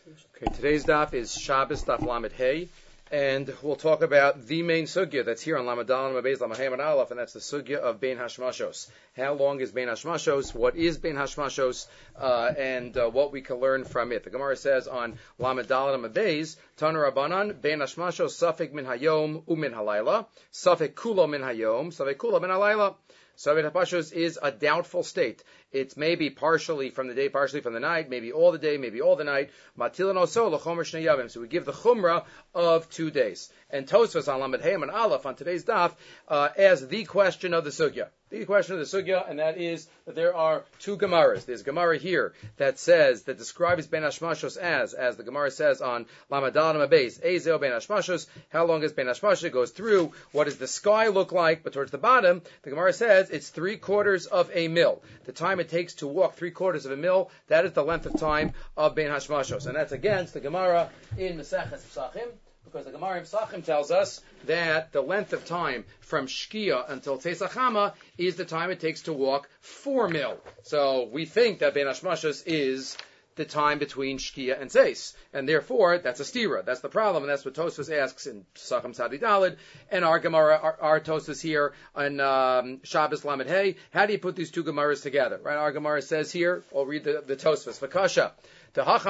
Okay, today's daf is Shabbos daf Lamed Hey, and we'll talk about the main sugya that's here on Lamed Dal, Lamed Beis, Lamed Hey, and Aleph, and that's the sugya of Bein Hashmashos. How long is Bein Hashmashos? What is Bein Hashmashos? And what we can learn from it. The Gemara says on Lamed Dal, Lamed Beis, Tanu Rabbanan, Bein Hashmashos, Safek min hayom umin halayla, Safek kulo min hayom, Safek kulo min halayla. So Bein Hashmashos is a doubtful state. It's maybe partially from the day, partially from the night, maybe all the day, maybe all the night. Matilan oso l'chomer shnei yavim. So we give the chumrah of 2 days. And Tosfos on Lamed Hey and Aleph on today's daf as the question of the sugya. The question of the sugya, and that is that there are 2 Gemaras. There's a Gemara here that describes Bein Hashmashos as the Gemara says on Lamed Dal Lamed Beis, Ezeo Bein Hashmashos. How long is Bein Hashmashos? It goes through what does the sky look like, but towards the bottom, the Gemara says it's 3/4 of a mil. The time it takes to walk 3/4 of a mil, that is the length of time of Bein Hashmashos, and that's against the Gemara in Maseches Pesachim. Because the Gemara in Pesachim tells us that the length of time from Shkia until Tzeitzah Chama is the time it takes to walk 4 mil. So we think that Bein Hashmashos is the time between Shkia and Tzeis. And therefore, that's a stira. That's the problem, and that's what Tosfos asks in Pesachim Tzadi Daled. And our Gemara, our Tosfos here on Shabbos Lamed Hey, how do you put these 2 Gemaras together? Right? Our Gemara says here, I'll read the Tosfos. V'kasha. From our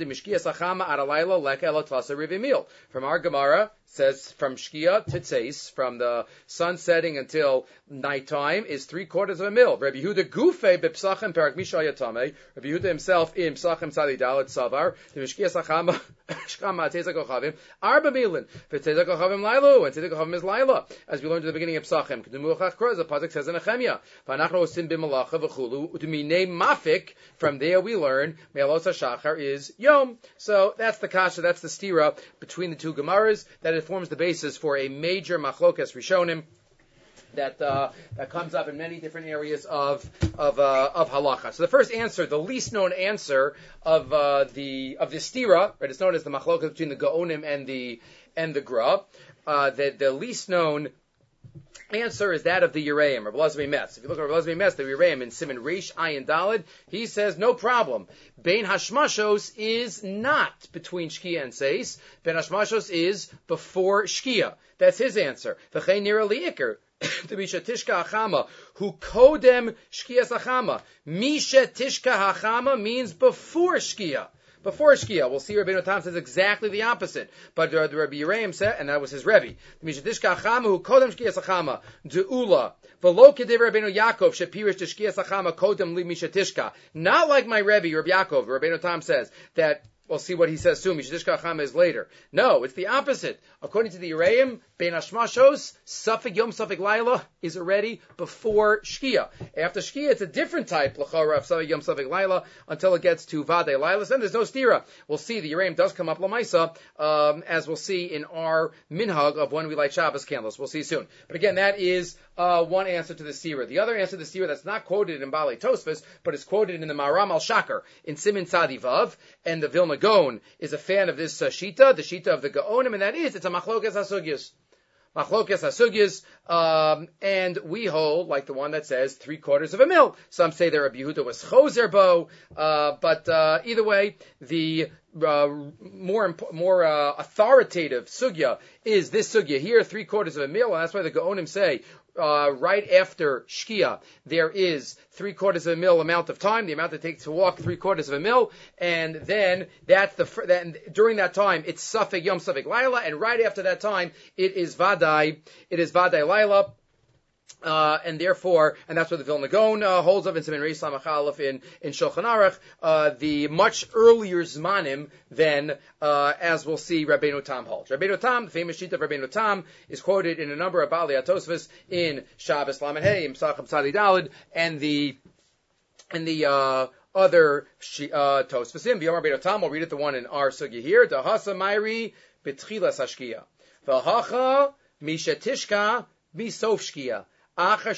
Gemara, says from Shkia to Tzeis, from the sun setting until nighttime, is 3/4 of a mil. Rabbi Yehuda Gufe b'Psachim Perak Misha Yatame. Rabbi Yehuda himself in Psachim Tzadi Daled Savar the Mishkia Sachama Shchama Tzeitzah Kochavim Arba Milin v'Tzeitzah Kochavim Lailu and Tzeitzah Kochavim is Laila, as we learned at the beginning of Psachim. Kedumuchach Kroz, the pasuk says in Nehemiah, V'anachnu osim b'malacha v'chulu u'dminei mafik. From there we learn Me'alos HaShachar is Yom. So that's the kasha, that's the stira between the 2 Gemaras, that it forms the basis for a major machlokas rishonim that comes up in many different areas of halacha. So the first answer, the least known answer of the stira, right? It's known as the machlokas between the Gaonim and the Gra. The least known answer is that of the Yereim, Rabbi Elazar Metz. If you look at Rabbi Elazar Metz, the Yereim in Siman Reish Ayin Daled, he says no problem. Bein Hashmashos is not between Shkia and Tzeis. Bein Hashmashos is before Shkia. That's his answer. V'chein nira liikar. To Misha Tishka Hachama, who kodem Shkia Sachama. Misha Tishka Hachama means before Shkia. Before Shkia, we'll see Rabbeinu Tam says exactly the opposite. But the Rabbi Yereim said, and that was his Rebbe, Mishadishka Achama who kodem Shkia Sachama, De'ula, V'lo kedei Rabbeinu Yaakov, Shepirish Shkia Sachama, kodem li Mishatishka. Not like my Rebbe, Rabbi Yaakov, Rabbeinu Tam says, that, we'll see what he says soon, Mishadishka Achama is later. No, it's the opposite. According to the Yereim, Bein Hashmashos, Safek Yom Safek Laila is already before Shkia. After Shkia, it's a different type, L'chora of Safek Yom Safek Laila, until it gets to Vadei Laila. Then there's no stira. We'll see, the Yereim does come up Lamaisa, as we'll see in our minhag of when we light Shabbos candles. We'll see soon. But again, that is one answer to the stira. The other answer to the stira that's not quoted in Balei Tosfos, but is quoted in the Maram al-Shakar, in Siman Tzadi Vav, and the Vilna Gaon is a fan of this shita, the shita of the Gaonim, and that is, it's a machlokas hasugyas. Machlokas hasugyas, and we hold like the one that says 3/4 of a mil. Some say that Rabbi Yehuda was chozer bo, but either way, the more authoritative sugya is this sugya here, 3/4 of a mil, and that's why the Gaonim say right after Shkia there is 3/4 of a mil amount of time, the amount it takes to walk 3/4 of a mil, and then that's during that time it's Safek Yom Safek Laila, and right after that time it is Vadai Laila. And therefore, and that's what the Vilna Gaon holds of in Siman Reish Samach Aleph in Shulchan Aruch, the much earlier Zmanim than, as we'll see, Rabbeinu Tam holds. Rabbeinu Tam, the famous sheet of Rabbeinu Tam, is quoted in a number of Balei Tosfos in Shabbos Lamed Hey, in Pesachim Tzadi Daled, and the other Tosfosim. V'yomar Rabbeinu Tam, we'll read it, the one in our sugya here. Dahasa Mairi b'tchilas hashkia. V'hacha mishatishka misof shkia. So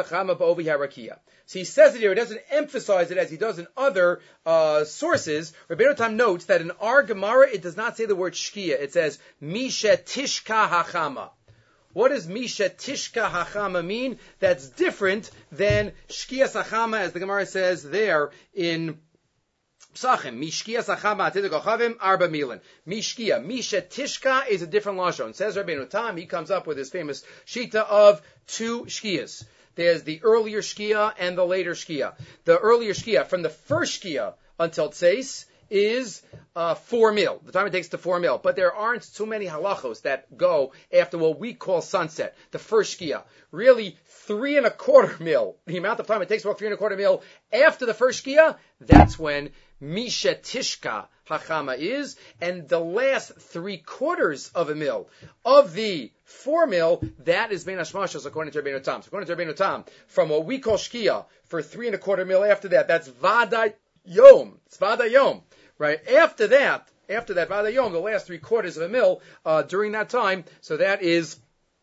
he says it here, he doesn't emphasize it as he does in other sources. Rabbeinu Tam notes that in our Gemara it does not say the word shkia, it says Misha Tishka Hachama. What does Misha Tishka Hachama mean? That's different than Shkia Sachama, as the Gemara says there in Psachim, Mishkia Sachama Atidakochavim, Arba Milan. Mishkia, Misha Tishka is a different lashon. Says Rabbeinu Tam, he comes up with his famous shita of two shkias. There's the earlier shkia and the later shkia. The earlier shkia, from the first shkia until tzeis, is 4 mil. The time it takes to 4 mil. But there aren't too many halachos that go after what we call sunset, the first shkia. Really, 3¼ mil. The amount of time it takes to walk 3¼ mil after the first shkia, that's when Misha Tishka Hachama is, and the last 3/4 of a mil of the 4 mil, that is Bein Hashmashos according to Rabbeinu Tam. So according to Rabbeinu Tam, from what we call Shkia, for 3¼ mil after that, that's Vada Yom. It's Vada Yom. Right? After that, Vada Yom, the last 3/4 of a mil, during that time, so that is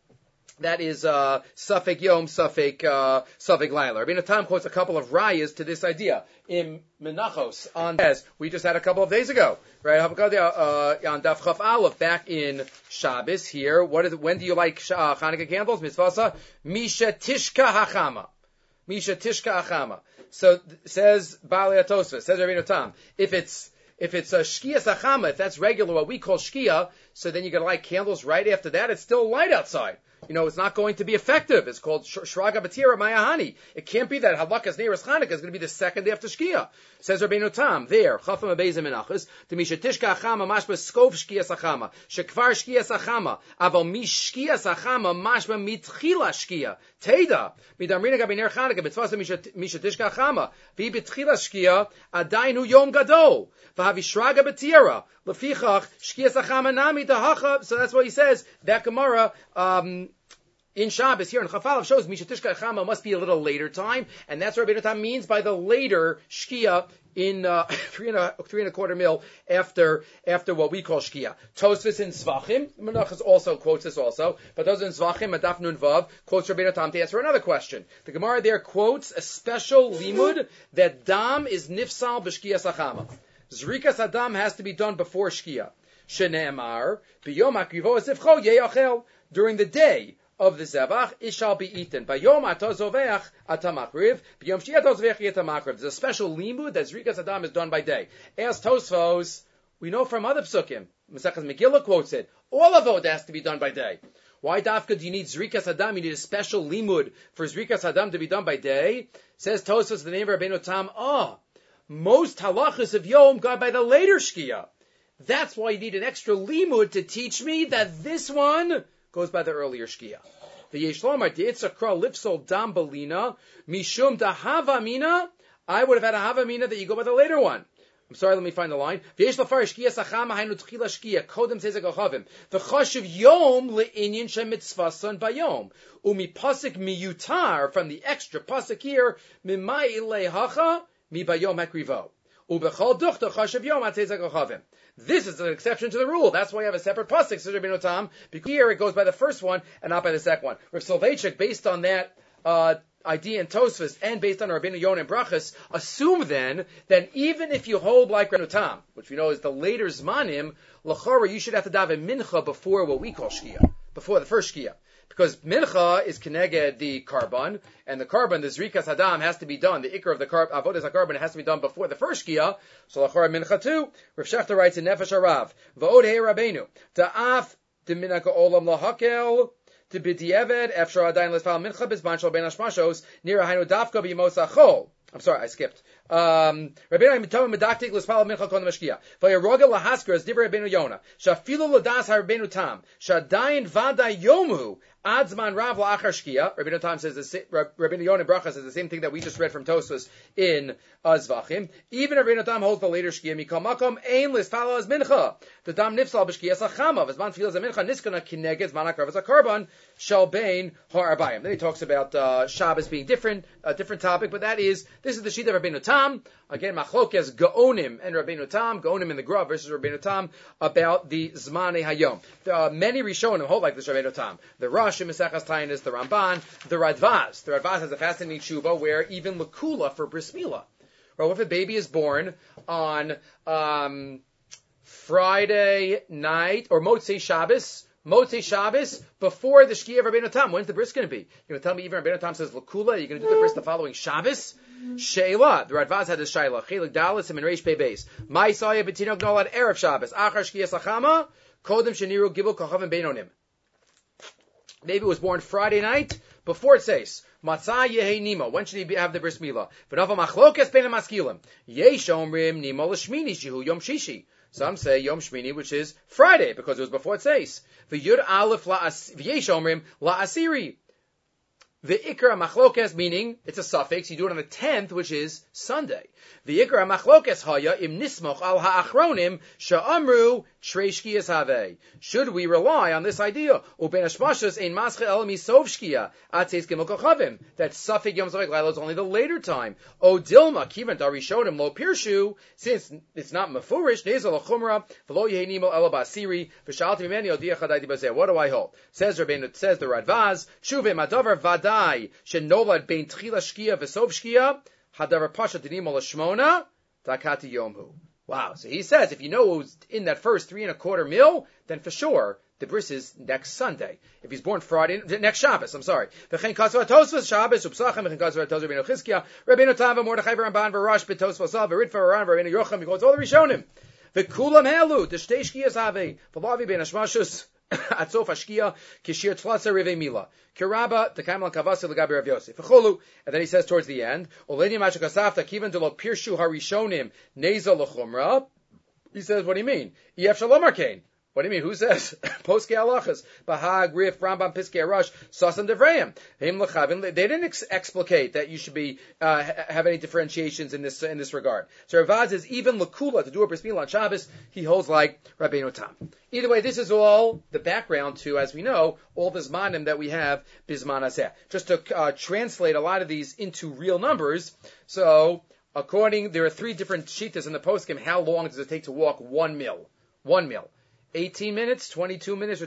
Safek Yom, Safek Laila. Rabbeinu Tam quotes a couple of rayas to this idea. In Menachos, as we just had a couple of days ago, right? On Daf Chaf Aleph, back in Shabbos here. When do you like Chanukah candles? Mitzvasa Misha Tishka Hachama. Misha Tishka Hachama. So says Baalei HaTosfos, says Rabbeinu Tam, if it's a Shkia Sachama, if that's regular, what we call Shkia, so then you're going to light candles right after that. It's still light outside. It's not going to be effective. It's called Shraga Batira Mayahani. It can't be that Halakas Neiras Chanukah is going to be the second after Shkia. Says Rabbeinu Tam, there, Chafam Abezim Menachos, to Misha Tishka Achama, Mashma Skov Shkia Sachama, Shekvar Shkia Sachama, Aval Mish Shkia Sachama, Mashma Mitchila Shkia, Teda, Midamrina Gabiner Chanukah, Mitzvasa Misha Tishka Achama, Vi Bitchila Shkia, Adainu Yom Gadol, Vahavi Shraga Batira, Lefichach, Shkia Sachama Nami Dahacha, so that's what he says, that Gemara, in Shabbos here in Chaf Aleph shows Misha Tishka Chama must be a little later time, and that's what Rabbeinu Tam means by the later Shkia in 3¼ mil after what we call Shkia. Tosfos in Zvachim, Menachos also quotes this also, but those in Zvachim, Adaf Nun Vav, quotes Rabbeinu Tam to answer another question. The Gemara there quotes a special limud that dam is nifsal b'Shkia Sachama. Zrikas Adam has to be done before Shkia. Shene'emar, b'yom hakrivo esivcho ye'achel. During the day of the Zevach, it shall be eaten. Bayom atozovech atamachriv, b'yom shia atozovech yetamachriv. There's a special limud that Zrikas Adam is done by day. As Tosfos, we know from other psukim, Masechas Megillah quotes it, all of it has to be done by day. Why, Dafka, do you need Zrikas Adam? You need a special limud for Zrikas Adam to be done by day. Says Tosfos, the name of Rabbeinu Tam, most halachas of Yom go by the later Shkia. That's why you need an extra limud to teach me that this one goes by the earlier Shkia. The Yeshlomar Deitzakra Lipsol Dam Balina Mishum da Havamina. I would have had a Havamina that you go by the later one. I'm sorry, let me find the line. V'yesh lafar Shkia Sachama Hainu Tchila Shkia Kodem Sezek Achavim V'chashiv Yom Le'inyan Shemitzvason Bayom Umi Pasik Miyutar from the extra Pasik here Mimai Lehacha Mi Bayom Hakrivo. This is an exception to the rule. That's why you have a separate pasuk, says Rabbeinu Tam, because here it goes by the first one and not by the second one. Rav Soloveitchik, based on that idea in Tosfos and based on Rabbeinu Yonah and Brachas, assume then that even if you hold like Rabbeinu Tam, which we know is the later Zmanim, l'chora you should have to daven mincha before what we call Shkia, before the first Shkia. Because mincha is keneged the carbon, and the carbon, the zrikas hadam, has to be done. The ikar of the avodas carbon has to be done before the first shkia. So lachora mincha too. Rav Shechter writes in Nefesh Harav, va'od hei Rabbeinu ta'af deminaka olam lahakel to b'di'eved efshar adayin l'sfal mincha bizman shal ben hashmashos nira hainu dafka b'yimos achol. I'm sorry, I skipped. Rabbeinu Mitom Medaktik l'spal mincha kon mashkia. Vayaroga lahasker as divrei Rabbeinu Yonah. Shafilu l'das Rabbeinu Tam. Shadayin vada yomu. Adzman Rav la'achar shkia. Rabbeinu Tam says Rabbeinu Yonah Bracha says the same thing that we just read from Tosfos in Zvachim. Even Rabbeinu Tam holds the later shkia. Mikol makom ein l'spal as mincha. The dam nifsal b'shkia sachama. V'zman tefillah as mincha niskana kineged zman hakrav as a carbon shall bein ha'arbayim. Then he talks about Shabbos being different, a different topic, but this is the sheet of Rabbeinu Tam. Again, machlokes Gaonim and Rabbeinu Tam, Gaonim in the Grav versus Rabbeinu Tam, about the Zmanei Hayom. There are many Rishonim hold like this Rabbeinu Tam. The Rosh in Mesechas Taanis, the Ramban, the Radvaz. The Radvaz has a fascinating tshuva where even Lakula for Bris Milah. Or if a baby is born on Friday night, or Motzei Shabbos Motzei Shabbos before the Shkia of Rabbeinu Tam. When's the bris going to be? You're going to tell me even Rabbeinu Tam says Lakula, you're going to do the bris the following Shabbos? Sheila. The Radvaz had this Shaila. Chelik Dalis and Reish Pei Beis. My Saya Betinok Nolad Erev Shabbos. Achar Shkia Sachama. Kodem Sheniru Gibel Kochavim Beinonim. Maybe it was born Friday night before it says Matzah Yehe Nima. When should he have the bris milah? V'nava Machlokes Bein Maskilim. Yesh Omrim Nima L'Shmini Shehu Yom Shishi. Some say Yom Shmini, which is Friday, because it was before it says. V'yud Aleph V'yesh Omrim La Asiri. The Ikra Machlokes, meaning it's a suffix, you do it on the 10th, which is Sunday. The Ikra Machlokes Haya Im Nismoch Al Ha'achronim Sha'amru Trei Shkiyas Havei. Should we rely on this idea? Uben Hashmashas Ein Masche El Misov Shkia Atzeis Gimel Kochavim. That suffix Yom Zavek Laila is only the later time. O Dilma Kivan Darishonim Lo Pirshu, since it's not Mefurish, Nezel L'Chumra, V'lo Yehi Nimel El Basiri, V'shalti Mimeni Odiyah Chadai Dibazeh. What do I hold? Says the Radvaz, Shuve Madavar Vadai, Shenolad Bein Tchila Shkia V'sov Shkia, Hadavar Pasha Dinimol Shmona, Takati Yomhu. Wow. So he says, if you know who's in that first 3¼ mil, then for sure, the bris is next Sunday. If he's born Friday, next Shabbos, I'm sorry. V'chein kasva tosfos Shabbos, upsachem, v'chein kasva tosfos Rabbeinu Chizkiah, Rabbeinu Tava, Mordechai Ramban, V'rash, B'tosfos Al, V'ritva, V'ran, Rabbeinu Yocham, he goes all the Rishonim. V'kulam helu, the shtei shkiyas have, v'lavi ben hashmashus, atzof hashkiyah, kishir tzlatza revei mila. Kiraba, the kaimal kavasa l'gabi Rav Yosef. V'cholu, and then he says towards the end, Oleni mashakasafta, kivan delo pirshu harishonim, neza l'chumra. He says, what do you mean? Yef shalom arkein. What do you mean? Who says? Poske halachas. Bahag, Rif, Rambam, Piskei Rush, Sasan Devrayim. They didn't explicate that you should be have any differentiations in this regard. So Ravaz is even Lakula to do a bris milah on Shabbos. He holds like Rabbeinu Tam. Either way, this is all the background to, as we know, all the zmanim that we have bisman hazeh. Just to translate a lot of these into real numbers. So, there are 3 different shitas in the poskim. How long does it take to walk 1 mil? 1 mil. 18 minutes, 22 minutes, or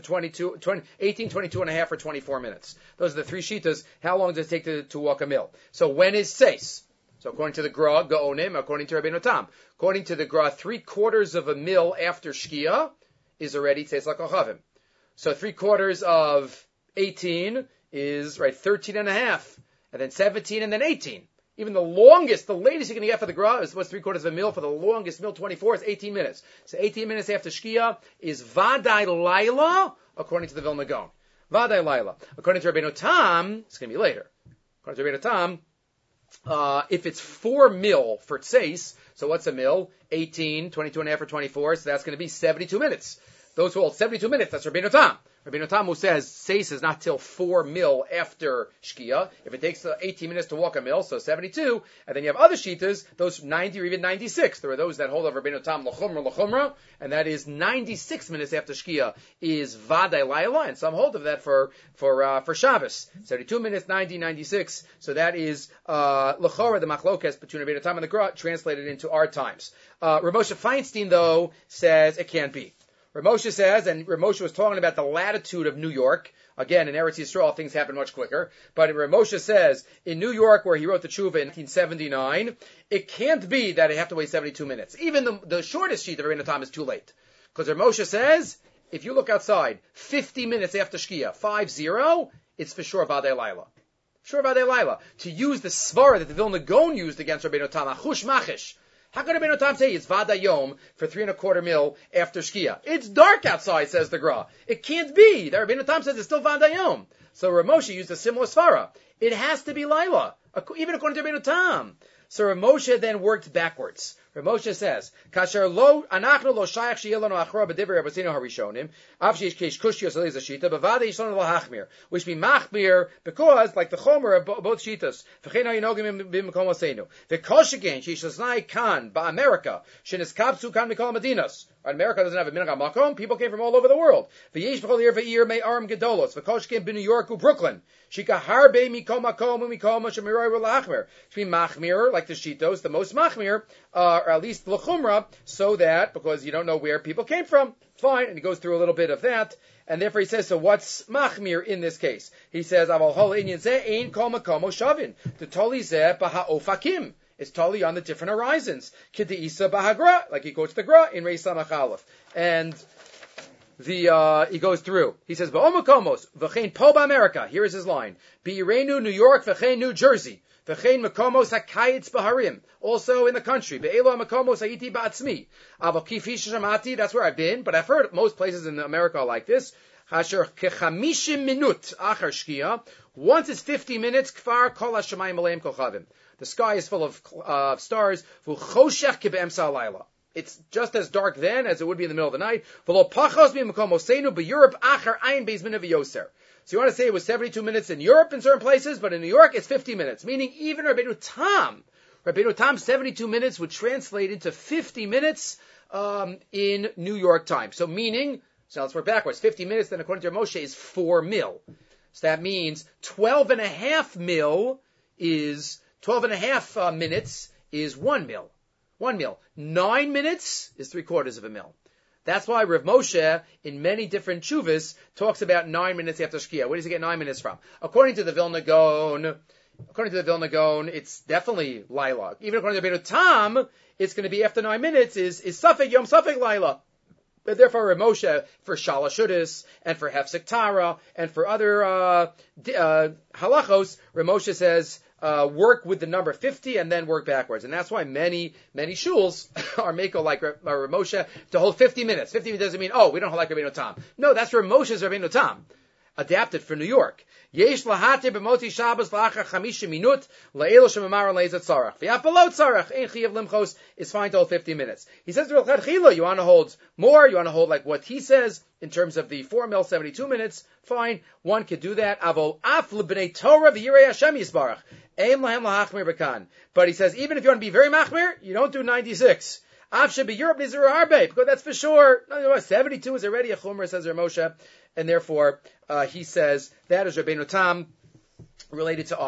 18, 22 and a half, or 24 minutes. Those are the 3 shitas. How long does it take to walk a mil? So when is seis? So according to the Gra, Gaonim, according to Rabbeinu Tam. According to the Gra, 3/4 of a mil after Shkia is already seis l'kochavim. So 3/4 of 18 is, 13 and a half. And then 17 and then 18. Even the latest you're going to get for the Gra is what's 3/4 of a mil. For the longest mil, 24 is 18 minutes. So 18 minutes after Shkia is Vadai Laila, according to the Vilna Gaon. Vadai Laila. According to Rabbeinu Tam, it's going to be later. According to Rabbeinu Tam, if it's 4 mil for Tseis, so what's a mil? 18, 22 and a half, or 24, so that's going to be 72 minutes. Those who hold 72 minutes, that's Rabbeinu Tam. Rabbeinu Tam who says seis is not till 4 mil after Shkia. If it takes 18 minutes to walk a mil, so 72, and then you have other shitas, those 90 or even 96. There are those that hold of Rabbeinu Tam l'chumra, and that is 96 minutes after Shkia is Vadai Laila, and some hold of that for Shabbos. 72 minutes, 90, 96. So that is l'chora, the machlokes between Rabbeinu Tam and the Gra, translated into our times. Rav Moshe Feinstein, though, says it can't be. Rav Moshe says, and Rav Moshe was talking about the latitude of New York. Again, in Eretz Yisrael, things happen much quicker. But Rav Moshe says, in New York, where he wrote the Tshuva in 1979, it can't be that I have to wait 72 minutes. Even the shortest sheet of Rabbeinu Tam is too late. Because Rav Moshe says, if you look outside, 50 minutes after Shkia, 50, it's for sure Vadei Laila. Sure Vadei Laila. To use the svara that the Vilna Gaon used against Rabbeinu Tam, Achush Machish. How could Rabbeinu Tam say it's Vada Yom for 3¼ mil after Shkia? It's dark outside, says the Gra. It can't be. The Rabbeinu Tam says it's still Vada Yom. So Rav Moshe used a similar svara. It has to be Laila, even according to Rabbeinu Tam. So Rav Moshe then worked backwards. Rav Moshe says, "Kasher lo anachnu lo shayach sheyelanu achra b'divrei Rabbeinu Harishonim, av sheish keish kushiyos aliz hashita, b'vadei yishlanu lo hachmir, which be machmir because like the chomer of both shitas. V'chein hayinogim b'makom oseinu. V'kosh again sheish laznai kan ba'America sheniskapsu kan mikol medinas. America doesn't have a minhag makom. People came from all over the world. V'yesh b'chol yer v'ir may arm gedolos. V'kosh again b'New York u Brooklyn. Shika harbe mikom makom u'mikom shemirai v'lachmir. Should be machmir like the shitos, the most machmir. Or at least l'chumra, so that, because you don't know where people came from, fine, and he goes through a little bit of that, and therefore he says, so what's machmir in this case? He says, aval hol inyan zeh ein kol makom shavin, the toli zeh b'ha'ofakim, it's totally on the different horizons, k'di isa b'hagra, like he quotes the Gra in Reis Samach Aleph, and he goes through. He says, "V'omakomos v'chein po b'America." Here is his line: "B'Irenu, New York, v'chein New Jersey, v'chein makomos hakayitz b'harim." Also in the country, "Be'elo makomos hayiti ba'atzmi." Aval kifi shamati. That's where I've been, but I've heard most places in America are like this. Hasher kechamishim minut achar shkia. Once it's 50 minutes, kfar kol hashamayim aleim kochavim. The sky is full of stars. V'choshech kib'emsa alayla. It's just as dark then as it would be in the middle of the night. V'lo pachos b'makomosenu b'Europe achar ayin beizmin v'yoser. So you want to say it was 72 minutes in Europe in certain places, but in New York it's 50 minutes. Meaning even Rabbeinu Tam, 72 minutes would translate into 50 minutes in New York time. So meaning, so let's work backwards. 50 minutes then according to Moshe is 4 mil. So that means 12 and a half minutes is 1 mil. 1 mil. 9 minutes is 3/4 of a mil. That's why Rav Moshe, in many different chuvas, talks about 9 minutes after Shkia. Where does he get 9 minutes from? According to the Vilna Gaon, it's definitely Laila. Even according to Rabbeinu Tam, it's going to be after 9 minutes is Safek Yom Safek Laila. But therefore, Rav Moshe, for Shalosh Shudis, and for Hefsek Tara, and for other halachos, Rav Moshe says, work with the number 50 and then work backwards. And that's why many shuls are meko like Rav Moshe to hold 50 minutes. 50 minutes doesn't mean, we don't hold like Rabbeinu Tam. No, that's Rav Moshe's Rabbeinu Tam. Adapted for New York. Yesh lahatir b'moti Shabbos la'achar 50 minut la'elo shemamar le'ezat tzarach. V'yapalot tzarach ein chiyav limchos is fine to hold 50 minutes. He says to Rechad Chila, you want to hold more, you want to hold like what he says in terms of the 4 mil 72 minutes, fine, one could do that. Avol af l'bnei Torah v'yirei Hashem yisbarach. Ein lahem lahachmir b'kan. But he says, even if you want to be very machmir, you don't do 96. Av shebe Europe nizir harbe, because that's for sure. 72 is already a chumrah, says Rav Moshe. And therefore, he says that is Rabbeinu Tam related to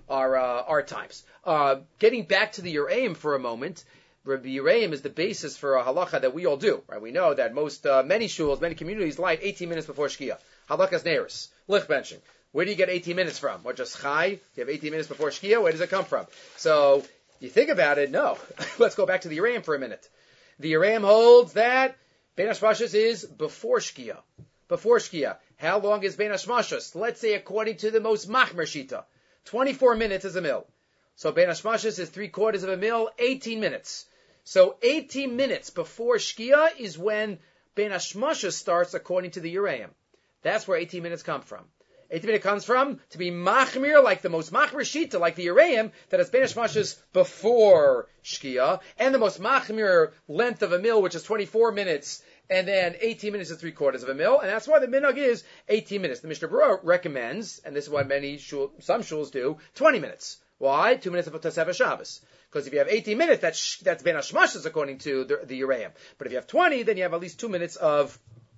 our times. Getting back to the Yereim for a moment, Rabbi Yereim is the basis for a halacha that we all do. Right? We know that many shuls, many communities light 18 minutes before Shkia. Halakas Neiris, lich benching. Where do you get 18 minutes from? What, just chai? You have 18 minutes before Shkia? Where does it come from? So, you think about it, no. Let's go back to the Yereim for a minute. The Yereim holds that Ben Hashmashos is before Shkia. Before Shkia. How long is Ben Hashmashos? Let's say according to the most machmer shita. 24 minutes is a mil. So Ben Hashmashos is 3/4 of a mil, 18 minutes. So 18 minutes before Shkia is when Ben Hashmashos starts according to the Yereim. That's where 18 minutes come from. 18 minutes comes from to be machmir, like the most machmir shita, like the Yereim, that is Ben Hashmashos before Shkia, and the most machmir length of a mil, which is 24 minutes, and then 18 minutes is 3/4 of a mil, and that's why the minhag is 18 minutes. The Mishnah Berurah recommends, and this is why some shuls do, 20 minutes. Why? 2 minutes of Tosefes Shabbos. Because if you have 18 minutes, that's Ben Hashmashos according to the Yereim. But if you have 20, then you have at least 2 minutes of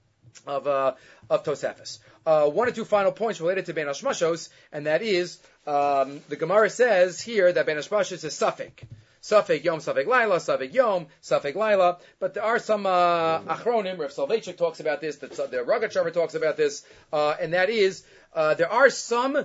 Tosefes. 1 or 2 final points related to Ben Hashmashos, and that is, the Gemara says here that Ben Hashmashos is Safek. Safek Yom, Safek Laila, Safek Yom, Safek Laila. But there are some achronim. Rav Soloveitchik talks about this. The Rogatchover talks about this, and that is there are some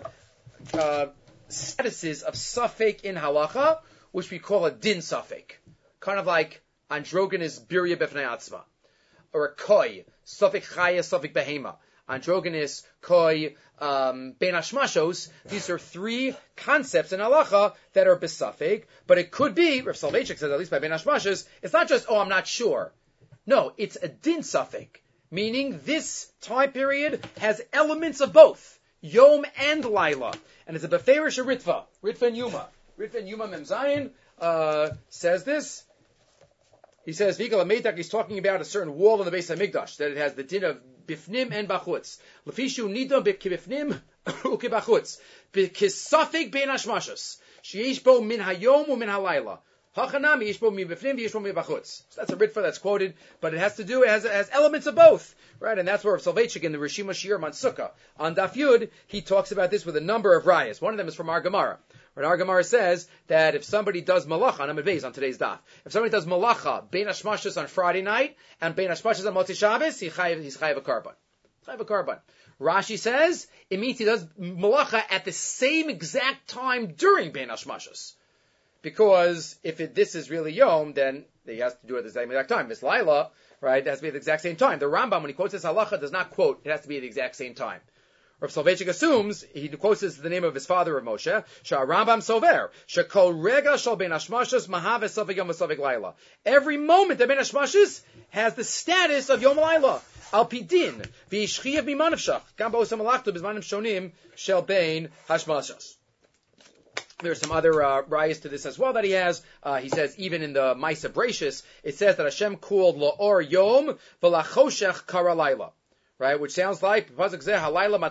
statuses of Safek in halacha, which we call a din Safek, kind of like androgynous birya b'fnei atzma, or a koi Safek chaya, Safek behema. Androgynous, koi, ben hashmashos. These are 3 concepts in halacha that are besafek, but it could be, Rav Soloveitchik says, at least by ben hashmashos, it's not just, I'm not sure. No, it's a din safek, meaning this time period has elements of both, Yom and Laila. And it's a beferish Ritva and Yuma. Ritva and Yuma Mem Zayin says this. He says, Vigal HaMeitak, he's talking about a certain wall in the Beis HaMikdash, that it has the din of bifnim and bachutz. Lefishu nidon kibifnim ukibachutz. Kisafik ben hashmashos. Sheyesh bo min hayom u min halayla. Hachanami yesh bo min bifnim v'yesh bo min bachutz. So that's a ritva that's quoted, but it has elements of both. Right, and that's where Soloveitchik in the Rishima Shir Mansuka on Daf Yud, he talks about this with a number of rayas. One of them is from our Gemara. Where our Gemara says that if somebody does malacha, on Amud Beis on today's daf, if somebody does malacha, bein hashmashos on Friday night, and bein hashmashos on Motzi Shabbos, he's chayav a carbon. Chayav a carbon. Rashi says, it means he does malacha at the same exact time during bein hashmashos. Because if this is really Yom, then he has to do it at the same exact time. Miss Laila, right? It has to be at the exact same time. The Rambam, when he quotes this halacha, does not quote, it has to be at the exact same time. Rav Soloveitchik assumes, he quotes this the name of his father, Rav Moshe, Rambam Sover, Shekol Rega Shal Ben Hashmashos Mahav Esavik Yom Esavik Laila. Every moment that Ben Hashmashos has the status of Yom Laila. Al Pidin, V'ishchiyav Mimanavshach, Gam Ba'osam Alachtu B'zmanim Shonim Shel Ben Hashmashos. There are some other rayas to this as well that he has. He says even in the Maisa Brachus, it says that Hashem called La'or Yom V'lachoshech Kara Laila. Right, which sounds like sounds like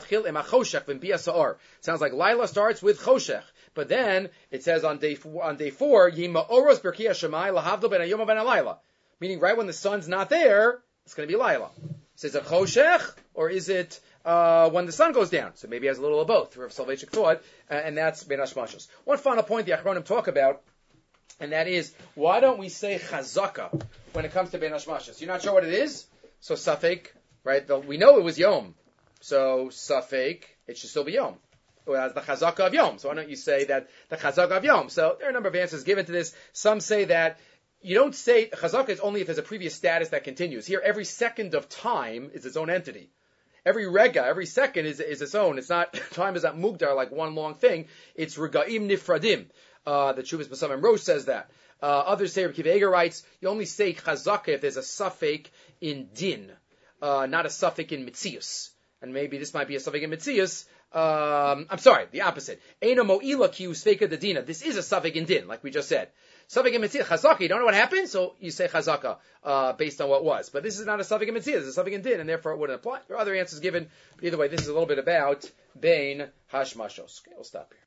Laila starts with Choshech, but then it says on day 4 Yima'oros Berkiyah Shemai Lahavdil Ben Hayom Ben Laila, meaning right when the sun's not there, it's going to be Laila. So is it Choshech or is it when the sun goes down? So maybe it has a little of both. Rav Soloveitchik thought, and that's Ben Hashmashos. One final point the Achronim talk about, and that is why don't we say Chazaka when it comes to Ben Hashmashos? You're not sure what it is, so Safek. Right? We know it was Yom. So, Safek, it should still be Yom. Well, the Chazaka of Yom. So why don't you say that the Chazaka of Yom? So there are a number of answers given to this. Some say that you don't say Chazaka is only if there's a previous status that continues. Here, every second of time is its own entity. Every Rega, every second is its own. It's not, time is not Mugdar like one long thing. It's Regaim Nifradim. The Chuvas Basamim Rosh says that. Others say, Rabbi Akiva Eiger writes, you only say Chazaka if there's a Safek in Din. Not a suffix in Mitzius. And maybe this might be a suffix in Mitzius. I'm sorry, the opposite. Eino mo'ila ki usfeka dedina. This is a suffix in din, like we just said. Suffix in Mitzius, chazaka, you don't know what happened, so you say chazaka, based on what was. But this is not a suffix in Mitzius, it's a suffix in din, and therefore it wouldn't apply. There are other answers given, but either way, this is a little bit about Bein Hashmashos. Okay, we'll stop here.